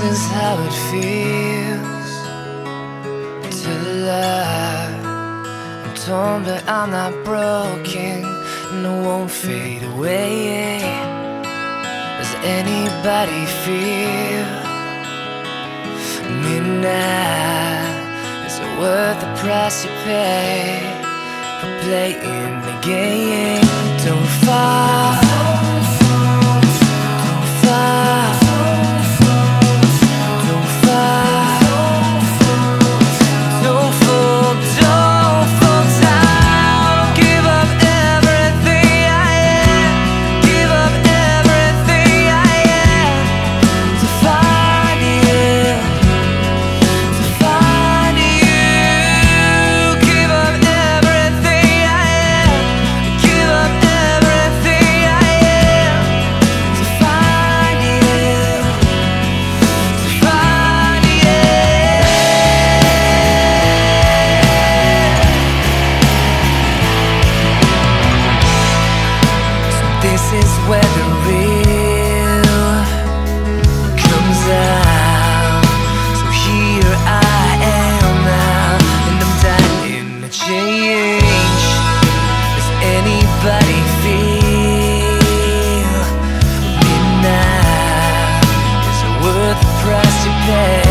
is how it feels to love. I'm torn but I'm not broken, and I won't fade away. Does anybody feel me now? Is it worth the price you pay for playing the game? Don't fall, don't fall, don't fall, don't fall, don't fall down. Give up everything I am, give up everything I am to find you, to find you. Give up everything I am, give up everything I am to find you, to find you. So this is where the real comes out. So here I am now, and I'm dying to change. Does anybody feel me now? Is it worth the price you pay